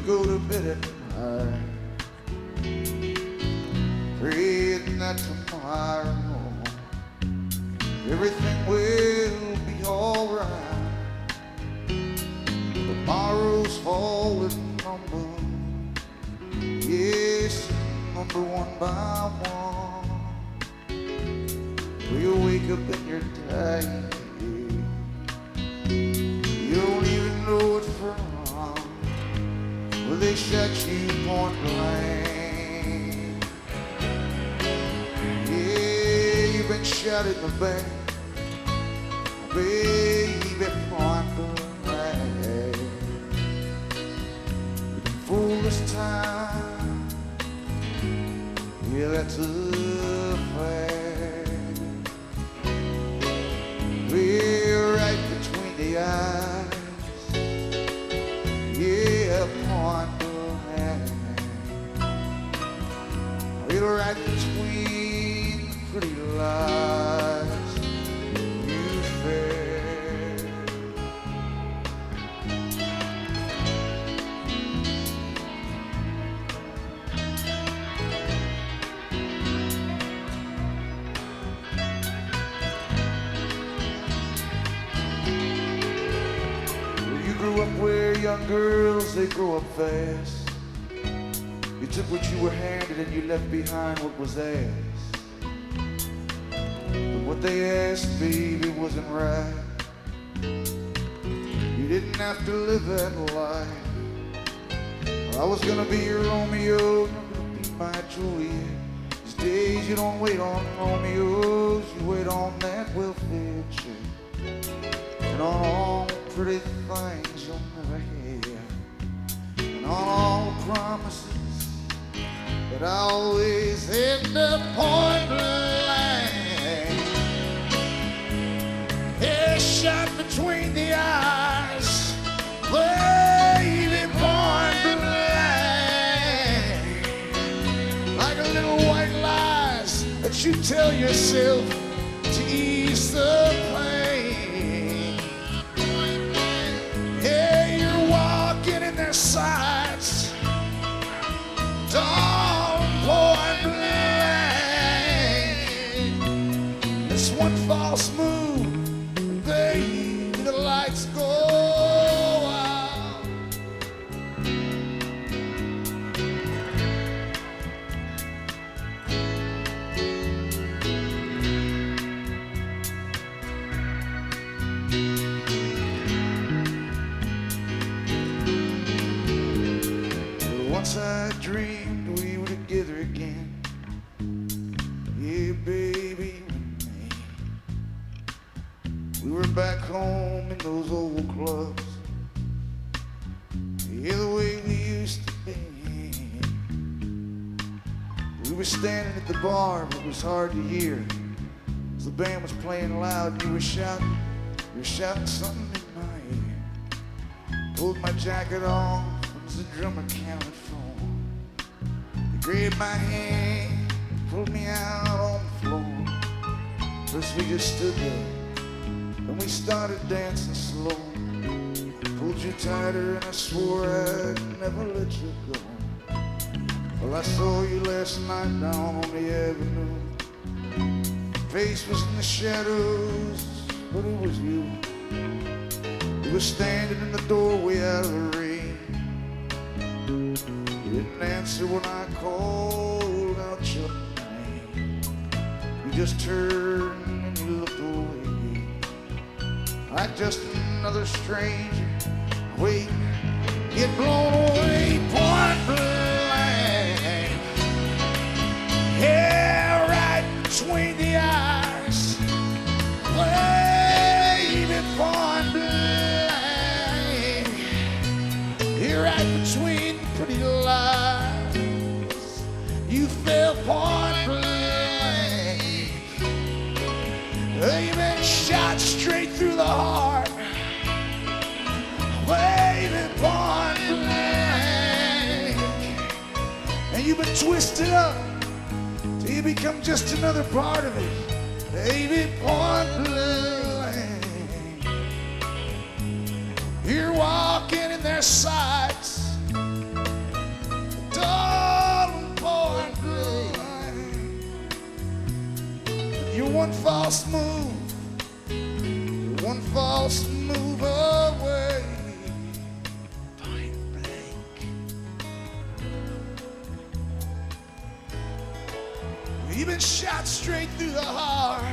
go to bed at night, praying that tomorrow everything will be alright. Tomorrow's falling number, yes, number one by one. You wake up and you're tired, you don't even know what's wrong. Well, they shot you point blank. Yeah, you've been shot in the back, baby, point blank. You've been fooled this time, yeah, that's a fact. We're right between the eyes, yeah, point blank. We're right between the pretty lies you fed. You grew up where young girls, they grow up fast. You took what you were handed and you left behind what was theirs. But what they asked, baby, wasn't right. You didn't have to live that life. I was gonna be your Romeo, you were gonna be my Juliet. These days you don't wait on Romeos, you wait on that welfare check. And on all pretty things you'll never have, and on all promises that I always end up point blank. Yeah, shot between the eyes, baby, point blank. Like a little white lies that you tell yourself to ease the pain. Yeah, you're walking in their sights, dawn point blank. It's one false move, and baby, the lights go out. Once I dreamed we were together again, yeah, baby, with me. We were back home in those old clubs, yeah, the way we used to be. We were standing at the bar, but it was hard to hear, 'cause the band was playing loud and you were shouting something in my ear. Pulled my jacket off as the drummer counted for. He grabbed my hand, pulled me out on the floor. First we just stood there, then we started dancing slow. Pulled you tighter and I swore I'd never let you go. Well, I saw you last night down on the avenue. Face was in the shadows, but it was you. You were standing in the doorway out of the rain. You didn't answer when I called out your name. You just turned and you looked away, like just another stranger waiting, get blown away point blank. Yeah, right between the eyes, baby, point blank. You're right between pretty lies, you fell point blank. You've been shot straight through the heart, baby, point blank. And you've been twisted up till you become just another part of it, baby, point blank. You're walking in their sights, false move, you're one false move away. Point blank. You've been shot straight through the heart,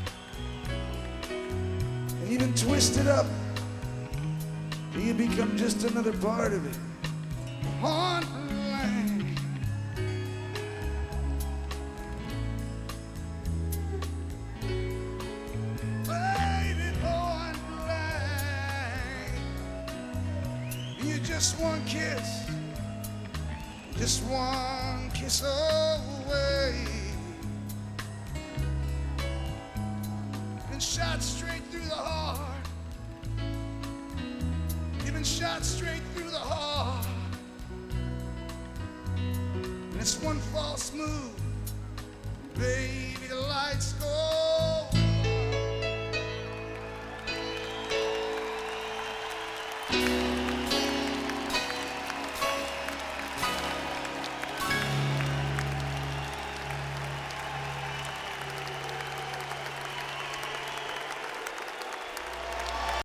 and you've been twisted up till you become just another part of it. Point blank. Just one kiss away. Been shot straight through the heart. You've been shot straight through the heart. And it's one false move, baby, the lights go